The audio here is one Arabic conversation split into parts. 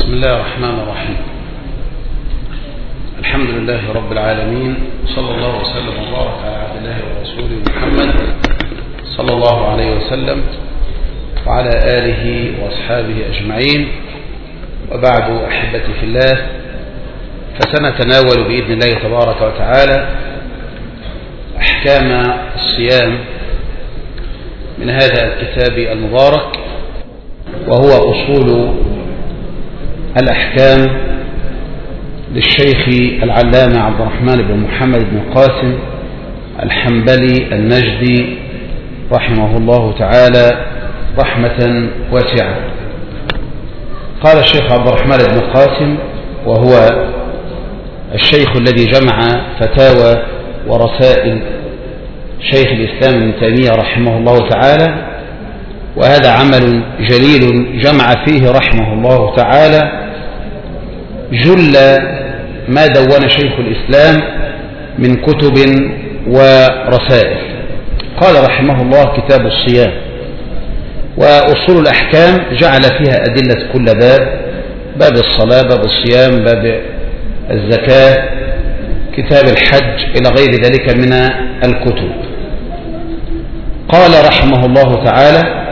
بسم الله الرحمن الرحيم. الحمد لله رب العالمين، صلى الله وسلم وبارك على عبد الله ورسوله محمد صلى الله عليه وسلم وعلى آله وأصحابه أجمعين، وبعد أحبتي في الله، فسنتناول بإذن الله تبارك وتعالى أحكام الصيام من هذا الكتاب المبارك، وهو أصول الأحكام للشيخ العلامة عبد الرحمن بن محمد بن قاسم الحنبلي النجدي رحمه الله تعالى رحمة واسعة. قال الشيخ عبد الرحمن بن قاسم، وهو الشيخ الذي جمع فتاوى ورسائل شيخ الإسلام ابن تيمية رحمه الله تعالى، وهذا عمل جليل جمع فيه رحمه الله تعالى جل ما دون شيخ الإسلام من كتب ورسائل. قال رحمه الله: كتاب الصيام. وأصول الأحكام جعل فيها أدلة كل باب الصلاة، باب الصيام، باب الزكاة، كتاب الحج، إلى غير ذلك من الكتب. قال رحمه الله تعالى: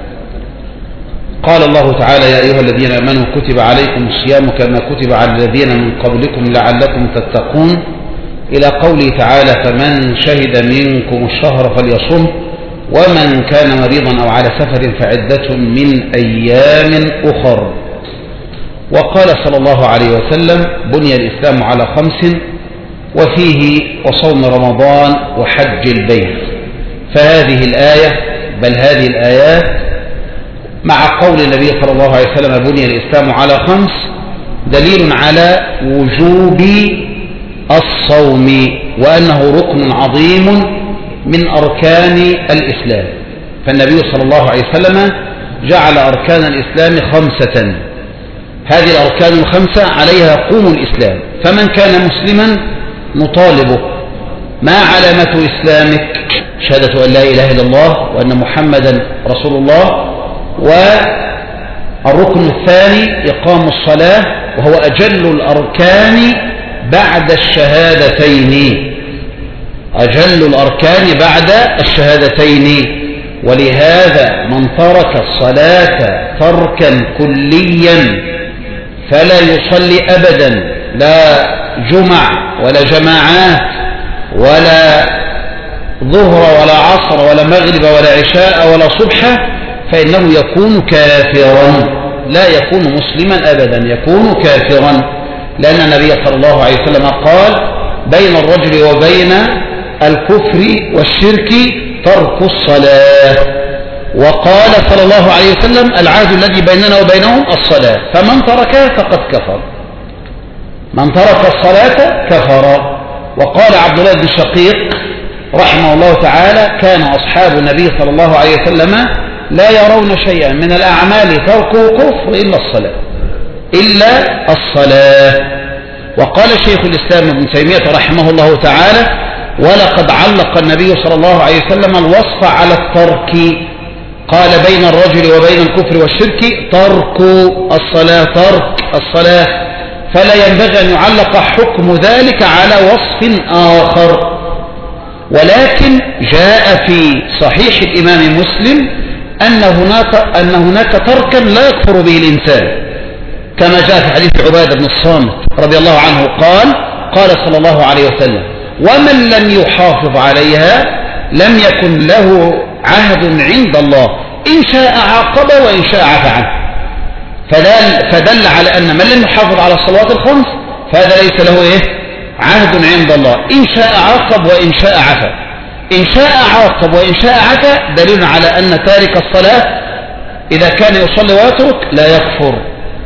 قال الله تعالى: يا أيها الذين آمنوا كتب عليكم الصيام كما كتب على الذين من قبلكم لعلكم تتقون، إلى قوله تعالى: فمن شهد منكم الشهر فليصم، ومن كان مريضا أو على سفر فعدة من أيام أخر. وقال صلى الله عليه وسلم: بني الإسلام على 5، وفيه وصوم رمضان وحج البيت. فهذه الآية، بل هذه الآيات مع قول النبي صلى الله عليه وسلم: بني الإسلام على 5، دليل على وجوب الصوم، وأنه ركن عظيم من أركان الإسلام. فالنبي صلى الله عليه وسلم جعل أركان الإسلام 5، هذه الأركان 5 عليها يقوم الإسلام. فمن كان مسلما نطالبه: ما علامة إسلامك؟ شهادة أن لا إله إلا الله وأن محمدا رسول الله. والركن الثاني إقام الصلاة، وهو أجل الأركان بعد الشهادتين، أجل الأركان بعد الشهادتين. ولهذا من ترك الصلاة تركا كليا فلا يصلي أبدا، لا جمع ولا جماعات ولا ظهر ولا عصر ولا مغرب ولا عشاء ولا صبح، فإنه يكون كافرا، لا يكون مسلما أبدا، يكون كافرا. لأن النبي صلى الله عليه وسلم قال: بين الرجل وبين الكفر والشرك ترك الصلاة. وقال صلى الله عليه وسلم: العهد الذي بيننا وبينهم الصلاة، فمن تركها فقد كفر، من ترك الصلاة كفر. وقال عبد الله بن شقيق رحمه الله تعالى: كان أصحاب النبي صلى الله عليه وسلم لا يرون شيئا من الأعمال تركه كفر إلا الصلاة. وقال شيخ الإسلام ابن تيمية رحمه الله تعالى: ولقد علق النبي صلى الله عليه وسلم الوصف على الترك، قال: بين الرجل وبين الكفر والشرك ترك الصلاة، ترك الصلاة. فلا ينبغي أن يعلق حكم ذلك على وصف آخر. ولكن جاء في صحيح الإمام مسلم أن هناك تركا لا يكفر به الإنسان، كما جاء في حديث عبادة بن الصامت رضي الله عنه قال صلى الله عليه وسلم: ومن لم يحافظ عليها لم يكن له عهد عند الله، إن شاء عاقب وإن شاء عفى عنه. فدل على أن من لم يحافظ على الصلوات ال5 فهذا ليس له عهد عند الله، إن شاء عاقب وإن شاء عفى. إن شاء عاقب وإن شاء عفى دليل على أن تارك الصلاة إذا كان يصلي ويترك لا يكفر.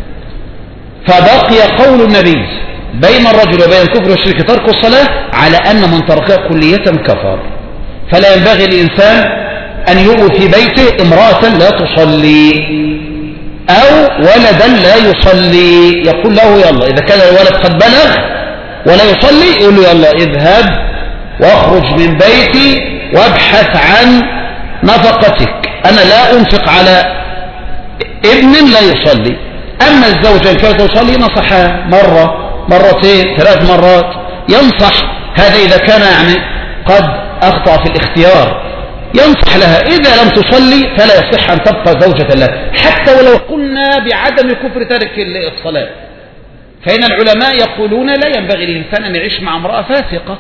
فبقي قول النبي: بين الرجل وبين الكفر والشرك ترك الصلاة، على أن من تركها كلية كفر. فلا ينبغي الإنسان أن يؤوي في بيته امرأة لا تصلي أو ولدا لا يصلي، يقول له: يلا، إذا كان الولد قد بلغ ولا يصلي يقول له: يلا اذهب واخرج من بيتي وابحث عن نفقتك، أنا لا أنفق على ابن لا يصلي، أما الزوجة إن كانت تصلي نصحها مرة مرتين 3 مرات، ينصح. هذا إذا كان يعني قد أخطأ في الاختيار، ينصح لها. إذا لم تصلي فلا يصح أن تبقى زوجة له، حتى ولو قلنا بعدم كفر تارك الصلاة. فإن العلماء يقولون لا ينبغي للإنسان أن يعيش مع امرأة فاسقة.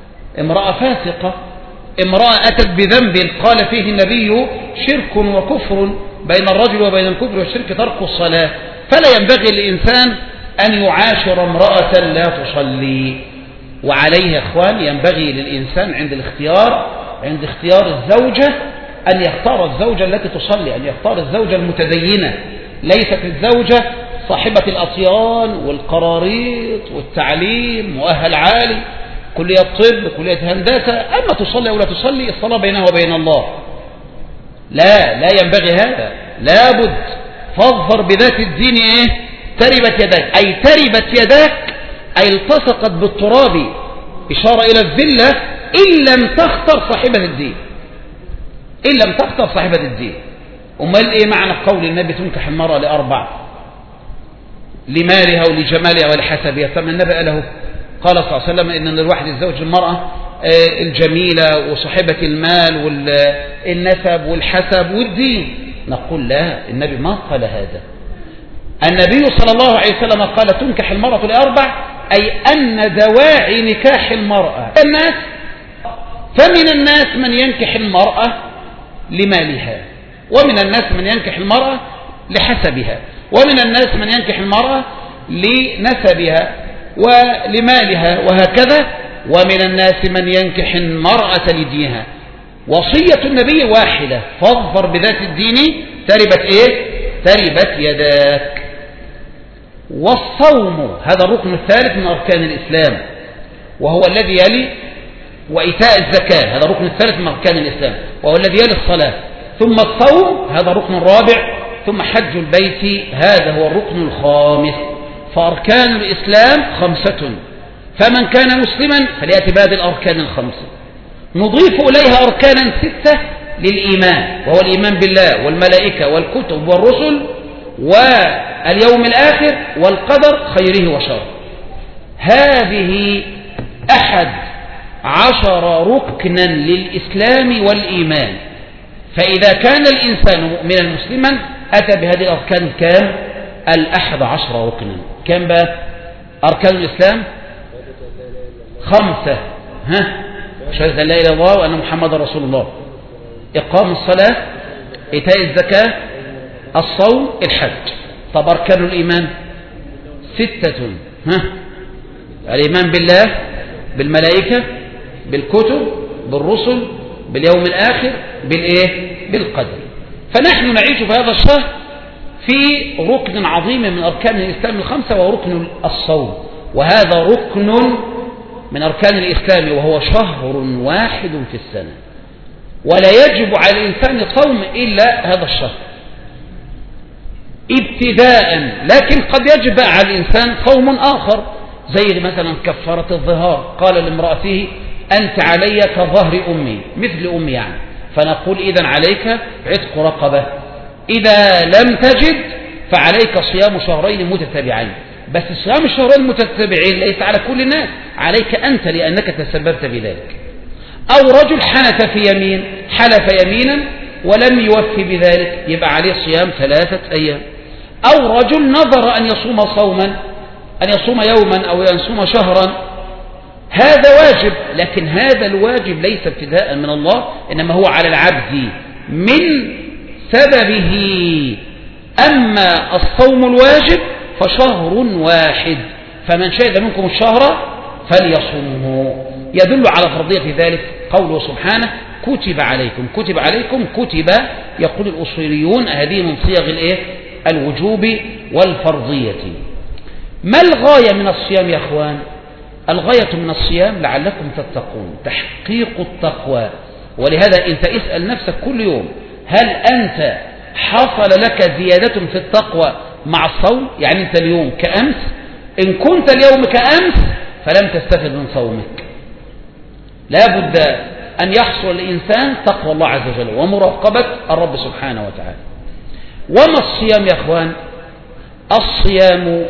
امرأة أتت بذنب قال فيه النبي شرك وكفر، بين الرجل وبين الكفر والشرك ترك الصلاة. فلا ينبغي للإنسان أن يعاشر امرأة لا تصلي. وعليه يا إخوان ينبغي للإنسان عند اختيار الزوجة أن يختار الزوجة التي تصلي، أن يختار الزوجة المتدينة، ليست الزوجة صاحبة الأطيان والقراريط والتعليم، مؤهل عالي، كلية طب، كلية هندسة، أما تصلي أو لا تصلي الصلاة بينها وبين الله. لا ينبغي هذا. لابد فاظفر بذات الدين تربت يداك، أي تربت يداك أي التصقت بالتراب، إشارة إلى الذلة إن لم تختر صاحبة الدين. أمال إيه معنى قول النبي تنكح المرأة ل4: لمالها ولجمالها ولحسبها. ثم النبي قاله قال صلى الله عليه وسلم إن الواحد يتزوج المرأة الجميلة وصاحبة المال والنسب والحسب والدين. نقول لا، النبي ما قال هذا. النبي صلى الله عليه وسلم قال تنكح المرأة ل4، أي أن دواعي نكاح المرأة الناس. فمن الناس من ينكح المرأة لمالها، ومن الناس من ينكح المرأة لحسبها، ومن الناس من ينكح المرأة لنسبها ولمالها، وهكذا. ومن الناس من ينكح المرأة لدينها. وصية النبي واحدة: فاظفر بذات الدين تربت يداك. والصوم هذا الركن الثالث من أركان الإسلام، وهو الذي يلي، وإيتاء الزكاة هذا الركن الثالث من أركان الإسلام، وهو الذي يلي الصلاة. ثم الصوم هذا الركن الرابع. ثم حج البيت هذا هو الركن الخامس. فأركان الإسلام 5، فمن كان مسلما فليأتي بهذه الأركان ال5. نضيف إليها أركانا 6 للإيمان، وهو الإيمان بالله والملائكة والكتب والرسل واليوم الآخر والقدر خيره وشره. هذه 11 ركنا للإسلام والإيمان. فإذا كان الإنسان مؤمنا مسلما أتى بهذه الأركان كام؟ 11 ركنا. كم بقى أركان الإسلام؟ 5. شهادة لا إله إلا الله وأن محمد رسول الله، إقام الصلاة، إيتاء الزكاة، الصوم، الحج. طب أركان الإيمان 6. الإيمان بالله، بالملائكة، بالكتب، بالرسل، باليوم الآخر، بالقدر. فنحن نعيش في هذا الشهر في ركن عظيم من أركان الإسلام ال5، وهو ركن الصوم. وهذا ركن من أركان الإسلام، وهو شهر واحد في السنة، ولا يجب على الإنسان صوم إلا هذا الشهر ابتداء. لكن قد يجب على الإنسان صوم آخر، زي مثلا كفارة الظهار. قال لامرأته أنت علي كظهر أمي، مثل أمي يعني. فنقول إذن عليك عتق رقبة. إذا لم تجد فعليك صيام شهرين متتابعين. بس صيام الشهرين المتتابعين ليس على كل الناس، عليك أنت لأنك تسببت بذلك. أو رجل حلف يمينا ولم يوفي بذلك، يبقى عليه صيام 3 أيام. أو رجل نظر أن يصوم يوما أو يصوم شهرا، هذا واجب، لكن هذا الواجب ليس ابتداء من الله، إنما هو على العبد من سببه. أما الصوم الواجب فشهر واحد، فمن شهد منكم الشهر فليصومه. يدل على فرضية ذلك قوله سبحانه كتب عليكم. كتب يقول الأصوليون هذه من صيغ الوجوب والفرضية. ما الغاية من الصيام يا أخوان؟ الغاية من الصيام لعلكم تتقون، تحقيق التقوى. ولهذا أنت اسأل نفسك كل يوم: هل أنت حصل لك زيادة في التقوى مع الصوم؟ يعني أنت اليوم كأمس؟ إن كنت اليوم كأمس فلم تستفد من صومك. لا بد أن يحصل الإنسان تقوى الله عز وجل ومراقبة الرب سبحانه وتعالى. وما الصيام يا أخوان؟ الصيام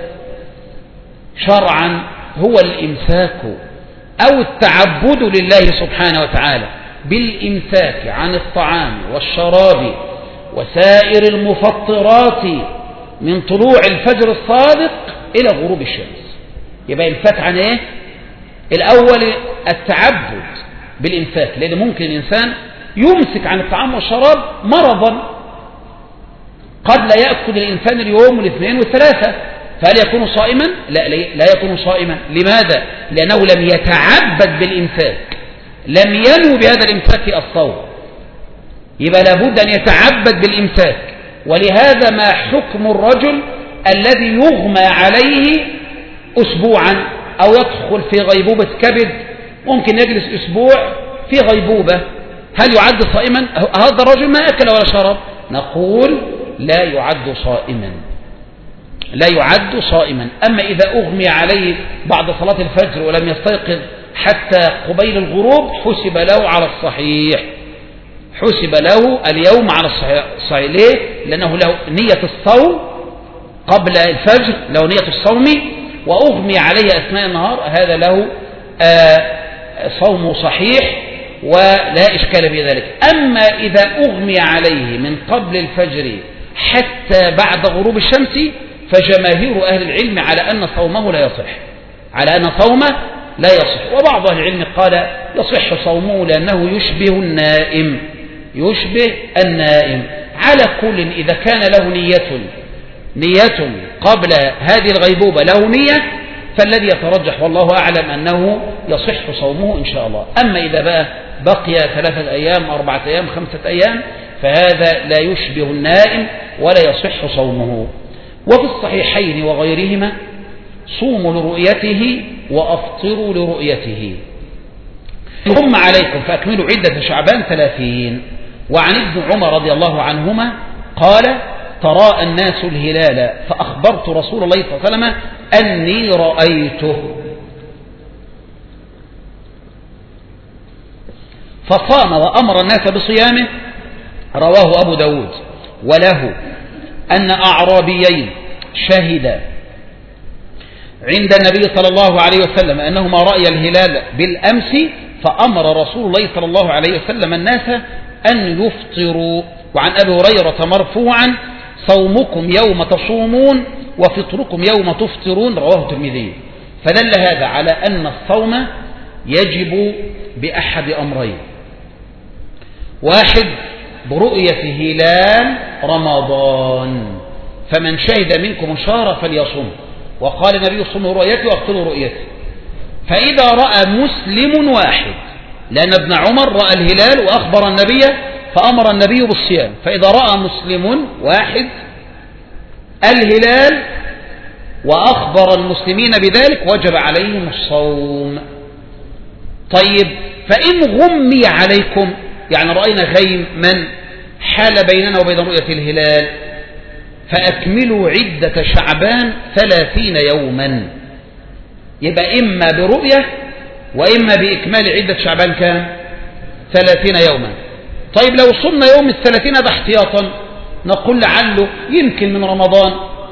شرعا هو الإمساك أو التعبد لله سبحانه وتعالى بالإمساك عن الطعام والشراب وسائر المفطرات من طلوع الفجر الصادق إلى غروب الشمس. يبقى إمساك عن إيه؟ الأول التعبد بالإمساك، لأن ممكن الإنسان يمسك عن الطعام والشراب مرضا، قد لا يأكل الإنسان اليوم والاثنين والثلاثة، فهل يكون صائما؟ لا يكون صائما. لماذا؟ لأنه لم يتعبد بالإمساك، لم ينوي بهذا الإمساك الصوم، يبقى لابد أن يتعبد بالإمساك. ولهذا ما حكم الرجل الذي يغمى عليه أسبوعا أو يدخل في غيبوبة كبد، ممكن يجلس أسبوع في غيبوبة، هل يعد صائما؟ هذا الرجل ما أكل ولا شرب، نقول لا يعد صائما، لا يعد صائما. أما إذا أغمي عليه بعد صلاة الفجر ولم يستيقظ حتى قبيل الغروب حسب له على الصحيح، حسب له اليوم على الصحيح. ليه؟ لأنه له نية الصوم قبل الفجر، له نية الصوم، وأغمي عليه أثناء النهار، هذا له صوم صحيح ولا إشكال في ذلك. أما إذا أغمي عليه من قبل الفجر حتى بعد غروب الشمس فجماهير أهل العلم على أن صومه لا يصح، على أن صومه لا يصح. وبعض أهل العلم قال يصح صومه لأنه يشبه النائم، يشبه النائم. على كل إذا كان له نية قبل هذه الغيبوبة، له نية، فالذي يترجح والله أعلم أنه يصح صومه إن شاء الله. أما إذا بقي 3 أيام 4 أيام 5 أيام فهذا لا يشبه النائم ولا يصح صومه. وفي الصحيحين وغيرهما صوموا لرؤيته وأفطروا لرؤيته، ثم عليكم فأكملوا عدة شعبان 30. وعن ابن عمر رضي الله عنهما قال تراءى الناس الهلال فأخبرت رسول الله صلى الله عليه وسلم أني رأيته فصام وأمر الناس بصيامه، رواه أبو داود. وله أن أعرابيين شهد عند النبي صلى الله عليه وسلم أنهما رأي الهلال بالأمس، فأمر رسول الله صلى الله عليه وسلم الناس أن يفطروا. وعن أبي هريرة مرفوعا صومكم يوم تصومون وفطركم يوم تفطرون، رواه الترمذي. فدل هذا على أن الصوم يجب بأحد أمرين: واحد برؤية هلال رمضان، فمن شهد منكم الشهر فليصم، وقال النبي صوموا رؤيتي وافطروا رؤيتي. فإذا رأى مسلم واحد، لأن ابن عمر رأى الهلال وأخبر النبي فأمر النبي بالصيام، فإذا رأى مسلم واحد الهلال وأخبر المسلمين بذلك وجب عليهم الصوم. طيب فإن غمي عليكم، يعني رأينا غيم من حال بيننا وبين رؤية الهلال، فأكملوا عدة شعبان 30 يوما. يبقى إما برؤية وإما بإكمال عدة شعبان كام 30 يوما. طيب لو صمنا يوم 30 هذا احتياطا، نقول لعله يمكن من رمضان،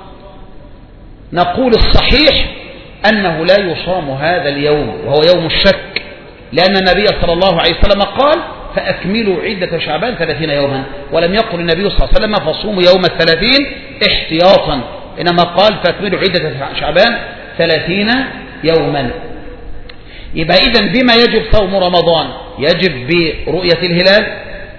نقول الصحيح أنه لا يصام هذا اليوم وهو يوم الشك، لأن النبي صلى الله عليه وسلم قال فأكملوا عدة شعبان 30 يوما، ولم يقل النبي صلى الله عليه وسلم فصوموا يوم 30 احتياطا، إنما قال فأكملوا عدة شعبان 30 يوما. يبقى إذن بما يجب صوم رمضان؟ يجب برؤية الهلال،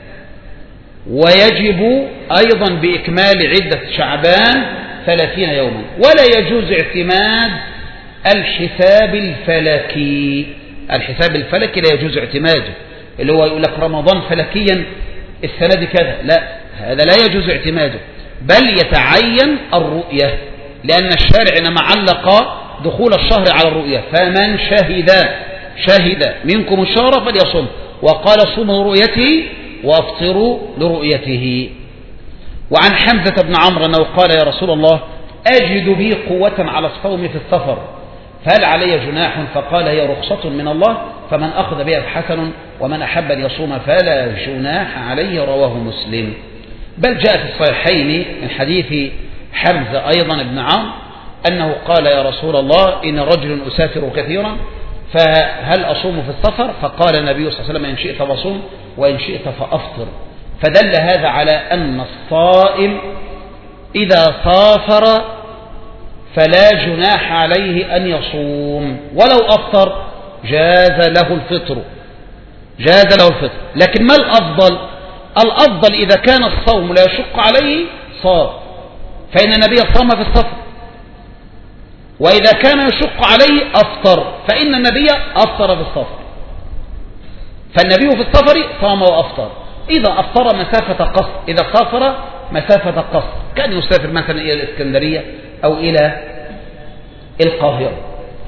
ويجب أيضا بإكمال عدة شعبان 30 يوما. ولا يجوز اعتماد الحساب الفلكي، الحساب الفلكي لا يجوز اعتماده، اللي هو يقول لك رمضان فلكيا السنة دي كذا، لا، هذا لا يجوز اعتماده، بل يتعين الرؤية، لأن الشارع إنما علق دخول الشهر على الرؤية، فمن شهد منكم الشهر فليصم، وقال صوموا رؤيته وافطروا لرؤيته. وعن حمزة بن عمرو أنه قال يا رسول الله أجد بي قوة على الصوم في السفر، فهل علي جناح؟ فقال هي رخصة من الله، فمن أخذ بها فحسن، ومن أحب أن يصوم فلا جناح عليه، رواه مسلم. بل جاء في الصحيحين من حديث حمزة أيضا بن عمرو أنه قال يا رسول الله إن رجل أسافر كثيرا فهل أصوم في السفر؟ فقال النبي صلى الله عليه وسلم إن شئت فصوم وإن شئت فأفطر. فدل هذا على أن الصائم إذا سافر فلا جناح عليه أن يصوم، ولو أفطر جاز له الفطر، لكن ما الأفضل؟ الأفضل إذا كان الصوم لا يشق عليه صام، فإن النبي صام في السفر، وإذا كان يشق عليه أفطر، فإن النبي أفطر في السفر، فالنبي في السفر صام وأفطر. إذا أفطر مسافة قصر، إذا سافر مسافة قصر، كان يسافر مثلا إلى الإسكندرية أو إلى القاهرة.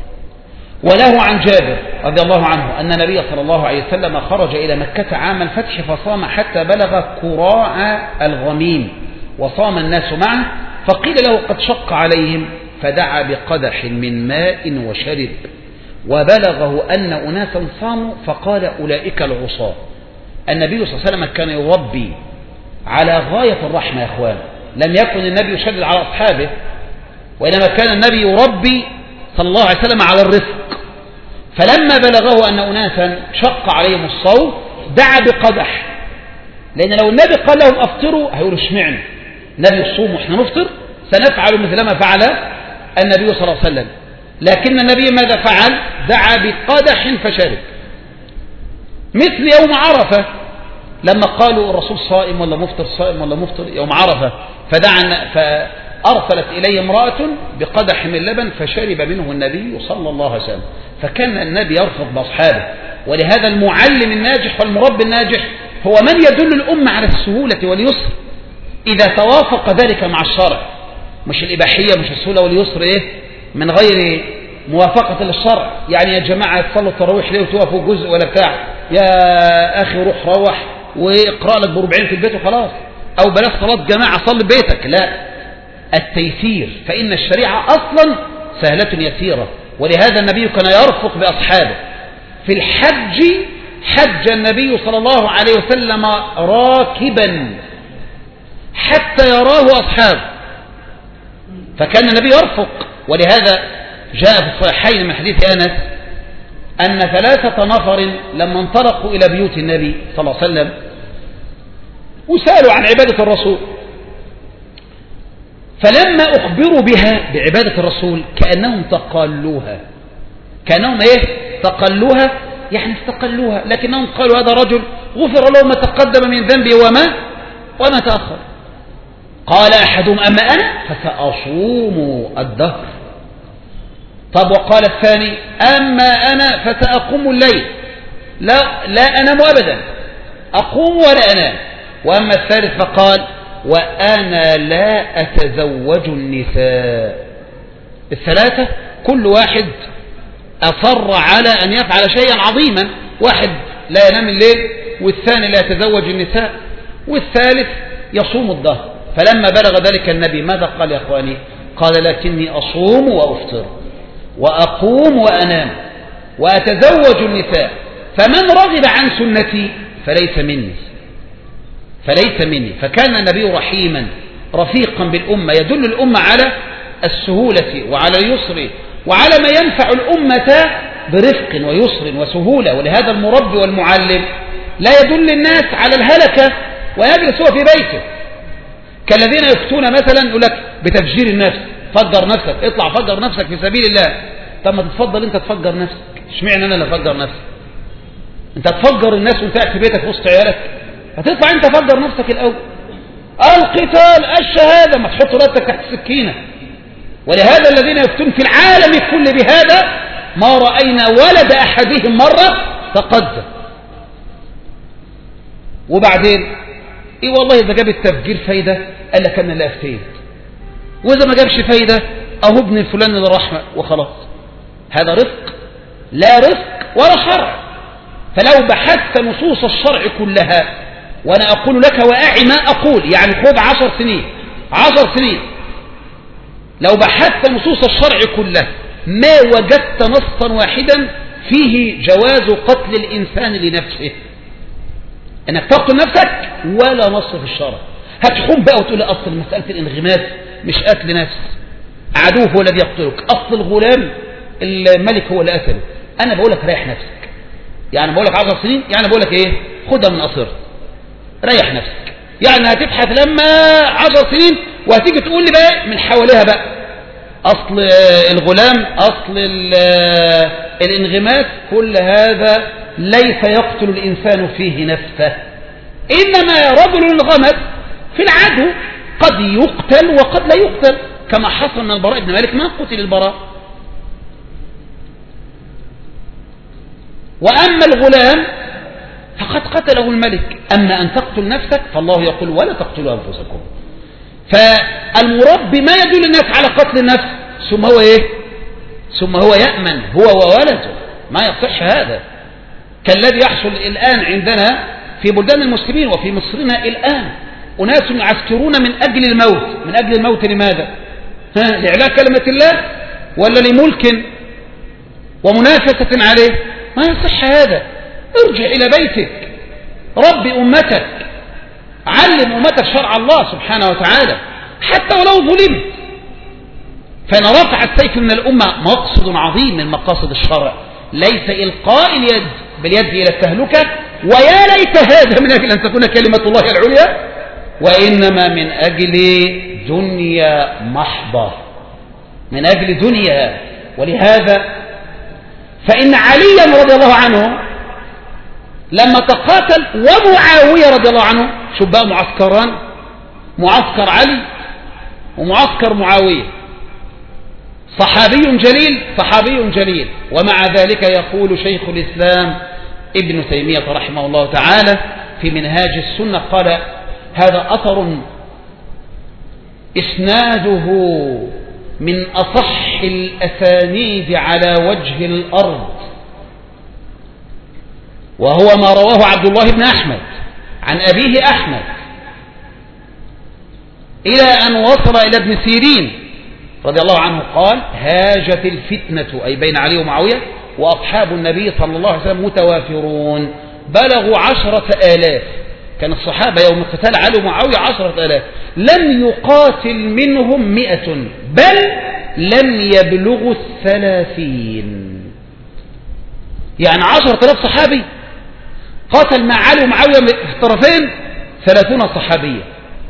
وله عن جابر رضي الله عنه أن النبي صلى الله عليه وسلم خرج إلى مكة عام الفتح فصام حتى بلغ كراع الغميم وصام الناس معه، فقيل له قد شق عليهم فدعا بقدح من ماء وشرب، وبلغه أن أناسا صاموا فقال أولئك العصاة. النبي صلى الله عليه وسلم كان يربي على غاية الرحمة يا أخوان، لم يكن النبي يشدد على أصحابه، وإنما كان النبي يربي صلى الله عليه وسلم على الرفق. فلما بلغه أن أناسا شق عليهم الصوم دعا بقدح، لأن لو النبي قال لهم أفطروا هيقولوا اشمعنا النبي يصوم وإحنا نفطر، سنفعل مثل ما فعل النبي صلى الله عليه وسلم. لكن النبي ماذا فعل؟ دعا بقدح فشرب، مثل يوم عرفة لما قالوا الرسول صائم ولا مفطر، صائم ولا مفطر يوم عرفة، فأرسلت إليه امرأة بقدح من لبن فشرب منه النبي صلى الله عليه وسلم. فكان النبي يرفض بأصحابه، ولهذا المعلم الناجح والمربي الناجح هو من يدل الأمة على السهولة واليسر إذا توافق ذلك مع الشرع، مش الإباحية، مش السهولة واليسر من غير موافقة للشرع. يعني يا جماعة تصلوا التراويح ليه وتوقفوا جزء ولا بتاع، يا أخي روح واقرأ لك بربعين في البيت وخلاص، أو بلاش صلاة جماعة صلي بيتك. لا، التيسير، فإن الشريعة أصلا سهلة يسيرة. ولهذا النبي كان يرفق بأصحابه. في الحج حج النبي صلى الله عليه وسلم راكبا حتى يراه أصحابه، فكان النبي يرفق. ولهذا جاء في الصحيحين من حديث أنس أن 3 نفر لما انطلقوا إلى بيوت النبي صلى الله عليه وسلم وسألوا عن عبادة الرسول، فلما أخبروا بها بعبادة الرسول كأنهم تقلوها، تقلوها، يعني استقلوها، لكنهم قالوا هذا رجل غفر له ما تقدم من ذنبه وما تأخر. قال أحدهم أما أنا فسأصوم الدهر. طب وقال الثاني أما أنا فسأقوم الليل، لا أنام أبدا، أقوم ولا أنام. وأما الثالث فقال وأنا لا أتزوج النساء. الثلاثة كل واحد أصر على أن يفعل شيئا عظيما، واحد لا ينام الليل، والثاني لا يتزوج النساء، والثالث يصوم الدهر. فلما بلغ ذلك النبي ماذا قال يا أخواني؟ قال لكني أصوم وأفطر وأقوم وأنام وأتزوج النساء، فمن رغب عن سنتي فليس مني. فكان النبي رحيما رفيقا بالأمة، يدل الأمة على السهولة وعلى اليسر وعلى ما ينفع الأمة برفق ويسر وسهولة. ولهذا المربي والمعلم لا يدل الناس على الهلكة ويجلس هو في بيته، كالذين يفتون مثلا يقول لك بتفجير النفس، فجر نفسك، اطلع فجر نفسك في سبيل الله. طب ما تتفضل انت تفجر نفسك، اشمعنى انا اللي افجر نفسي؟ انت تفجر الناس وانت قاعد في بيتك وسط عيالك، هتطلع انت فجر نفسك الاول. القتال، الشهاده، ما تحط راسك تحت السكينه. ولهذا الذين يفتون في العالم كل بهذا ما راينا ولد احدهم مره تقدم. وبعدين ايه والله اذا جاب التفجير فايده قال لك انا لا افتيت، واذا ما جابش فايده اهو ابن فلان اللي رحمه وخلاص. هذا رفق؟ لا رفق ولا شرع. فلو بحثت نصوص الشرع كلها، وانا اقول لك واعي ما اقول، يعني خذ 10 سنين، لو بحثت نصوص الشرع كلها ما وجدت نصا واحدا فيه جواز قتل الانسان لنفسه، انك تقتل نفسك، ولا نص في الشرع. هتحوم بقى وتقول اصل مسألة الانغماس مش قتل نفس، عدوه هو الذي يقتلك، أصل الغلام الملك هو اللي قتله. أنا بقول لك ريح نفسك، يعني بقول لك 10 سنين، يعني بقول لك إيه، خدها من قصير، ريح نفسك. يعني هتبحث لما 10 سنين وهتيجي تقول لي بقى من حواليها بقى أصل الغلام، أصل الانغماس، كل هذا ليس يقتل الإنسان فيه نفسه، إنما رجل انغمس في العدو قد يقتل وقد لا يقتل، كما حصل من البراء بن مالك، ما قتل البراء. وأما الغلام فقد قتله الملك. أما أن تقتل نفسك فالله يقول ولا تقتلوا أنفسكم. فالمراد بما يدل الناس على قتل النفس، ثم هو إيه؟ ثم هو يأمن هو وولده، ما يصح هذا، كالذي يحصل الآن عندنا في بلدان المسلمين وفي مصرنا الآن، أناس يعسكرون من أجل الموت. من أجل الموت لماذا؟ لإعلاء كلمة الله ولا لملك ومنافسة عليه؟ ما يصح هذا. ارجع إلى بيتك، ربي أمتك، علم أمتك شرع الله سبحانه وتعالى حتى ولو ظلمت. فإن رفع السيف من الأمة مقصد عظيم من مقاصد الشرع، ليس إلقاء اليد باليد إلى التهلكة، ويا ليت هذا من أجل أن تكون كلمة الله العليا، وإنما من أجل دنيا محضة، من أجل دنيا. ولهذا فإن عليا رضي الله عنه لما تقاتل ومعاوية رضي الله عنه، شوف بقى معسكران، معسكر علي ومعسكر معاوية، صحابي جليل صحابي جليل. ومع ذلك يقول شيخ الإسلام ابن تيمية رحمه الله تعالى في منهاج السنة، قال هذا أثر إسناده من أصح الأسانيد على وجه الأرض، وهو ما رواه عبد الله بن أحمد عن أبيه أحمد إلى أن وصل إلى ابن سيرين رضي الله عنه قال هاجت الفتنة، أي بين علي ومعاوية، وأصحاب النبي صلى الله عليه وسلم متوافرون، بلغوا 10,000. كان الصحابة يوم قتال علي ومعاوية 10,000، لم يقاتل منهم 100، بل لم يبلغوا 30. يعني 10,000 صحابي قاتل مع علي ومعاوية في الطرفين 30 صحابية،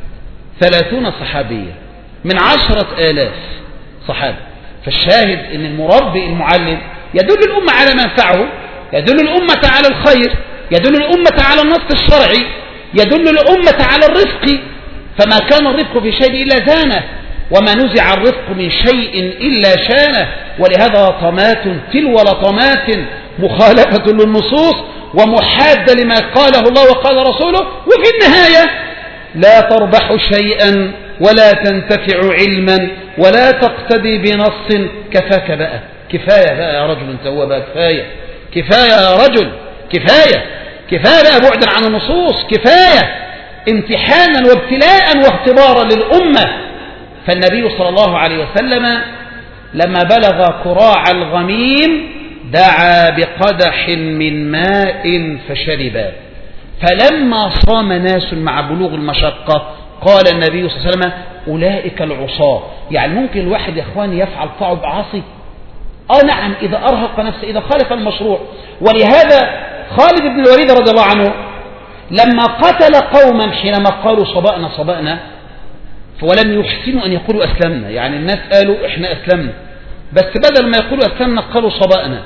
30 صحابية من 10,000 صحابي. فالشاهد ان المربي المعلم يدل الأمة على ما ينفعه، يدل الأمة على الخير، يدل الأمة على النص الشرعي، يدل الأمة على الرفق، فما كان الرفق في شيء إلا زانه، وما نزع الرفق من شيء إلا شانه. ولهذا لطمات تلو لطمات مخالفة للنصوص ومحادة لما قاله الله وقال رسوله، وفي النهاية لا تربح شيئا ولا تنتفع علما ولا تقتدي بنص. كفاك بقى، كفاية بقى يا رجل، انت هو بقى كفاية، كفاية يا رجل، كفاية، كفاية بقى بعدا عن النصوص، كفاية امتحانا وابتلاء واختبارا للأمة. فالنبي صلى الله عليه وسلم لما بلغ كراع الغميم دعا بقدح من ماء فشربا، فلما صام ناس مع بلوغ المشقة قال النبي صلى الله عليه وسلم أولئك العصاة. يعني ممكن الواحد يا اخواني يفعل طاعة بعاصي؟ نعم، إذا أرهق نفسه، إذا خالف المشروع. ولهذا خالد بن الوليد رضي الله عنه لما قتل قوما حينما قالوا صبأنا صبأنا، ولم يحسنوا أن يقولوا أسلمنا، يعني الناس قالوا إحنا أسلمنا، بس بدل ما يقولوا أسلمنا قالوا صبأنا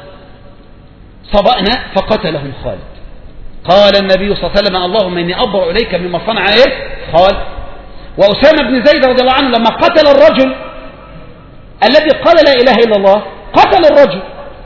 صبأنا، فقتلهم خالد. قال النبي صلى الله عليه وسلم اللهم إني أبرأ إليك مما صنع خالد. وأسامة بن زيد رضي الله عنه لما قتل الرجل الذي قال لا إله إلا الله، قتل الرجل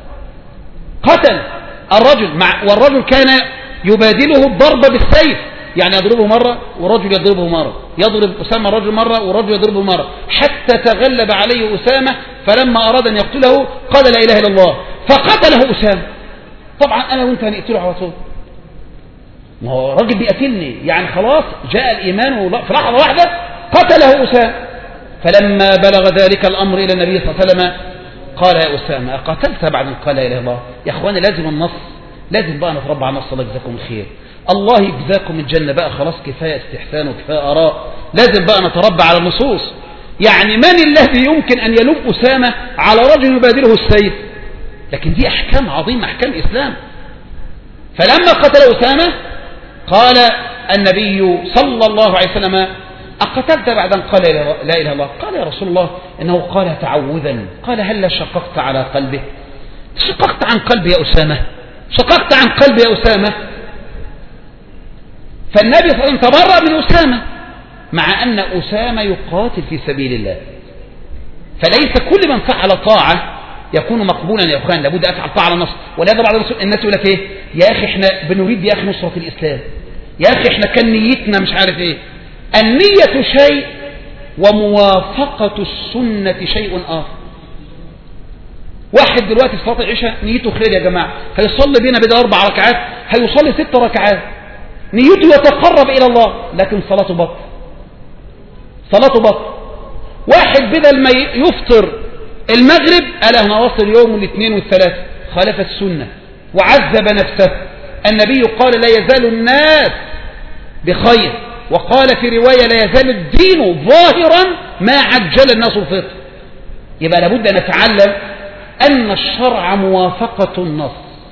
والرجل كان يبادله الضرب بالسيف، يعني يضربه مرة والرجل يضربه مرة، يضرب أسامة الرجل مرة والرجل يضربه مرة، حتى تغلب عليه أسامة، فلما أراد أن يقتله قال لا إله إلا الله فقتله أسامة. طبعا أنا وأنت هنقتله على طول، ما هو الراجل بيقتلني، يعني خلاص جاء الإيمان في لحظة واحدة قتله أسامة. فلما بلغ ذلك الأمر إلى النبي صلى الله عليه وسلم قال يا أسامة أقتلت بعد أن قال لا إله إلا الله؟ يا أخواني لازم النص، لازم بقى نتربى على النص. الله يجزاكم الخير، الله يجزاكم الجنة بقى، خلاص كفاية استحسان وكفاية آراء، لازم بقى نتربى على النصوص. يعني من الذي يمكن أن يلوم أسامة على رجل يبادله السيف؟ لكن دي أحكام عظيمة، أحكام إسلام. فلما قتل أسامة قال النبي صلى الله عليه وسلم: أقتلت بعد أن قال لا إله إلا الله؟ قال: يا رسول الله إنه قال تعوذا. قال: هل شققت على قلبه؟ شققت عن قلبي يا أسامة، شققت عن قلبي يا أسامة. فالنبي صلى الله عليه وسلم تبرأ من أسامة، مع أن أسامة يقاتل في سبيل الله. فليس كل من فعل طاعة يكون مقبولا يا أخوان، لابد أفعل طاعة على النص. ولهذا بعض الناس يقول لك إيه؟ يا أخي إحنا بنريد يا أخي نصرة الإسلام، يا أخي إحنا كان نيتنا مش عارف إيه. النية شيء وموافقة السنة شيء آخر. واحد دلوقتي في صلاة العشاء نيته خير يا جماعة، هيصلي بينا بدأ 4 ركعات، هيصلي 6 ركعات، نيته يتقرب إلى الله، لكن صلاته بطل، صلاته بطل. واحد بدل ما يفطر المغرب قال أنا واصل يوم الاثنين والثلاث، خالف السنة وعذب نفسه. النبي قال: لا يزال الناس بخير، وقال في رواية: لا يزال الدين ظاهرا ما عجل الناس الفطر. يبقى لابد أن نتعلم أن الشرع موافقة النص.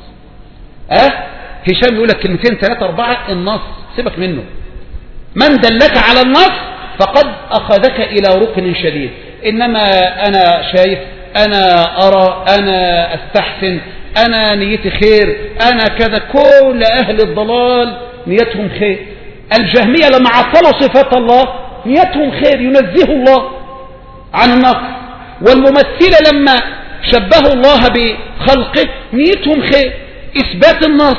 هشام يقول لك كلمتين 3 4 النص سيبك منه. من دلك على النص فقد أخذك إلى ركن شديد. إنما أنا شايف، أنا أرى، أنا أستحسن، أنا نيتي خير، أنا كذا. كل أهل الضلال نيتهم خير. الجهمية لما عطلوا صفات الله نيتهم خير، ينزه الله عن النقص. والممثلة لما شبهوا الله بخلقه نيتهم خير، إثبات النص.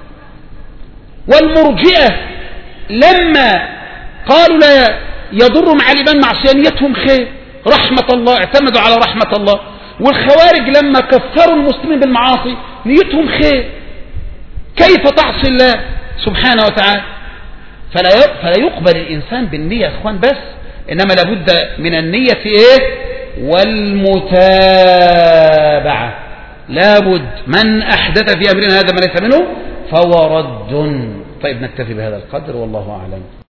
والمرجئة لما قالوا لا يضر مع الإيمان معصية نيتهم خير، رحمة الله، اعتمدوا على رحمة الله. والخوارج لما كفروا المسلمين بالمعاصي نيتهم خير. كيف تعصي الله سبحانه وتعالى؟ فلا يقبل الإنسان بالنية يا أخوان بس، إنما لابد من النية إيه؟ والمتابعة. لابد من أحدث في أمرنا هذا ما ليس منه فهو رد. طيب نكتفي بهذا القدر والله أعلم.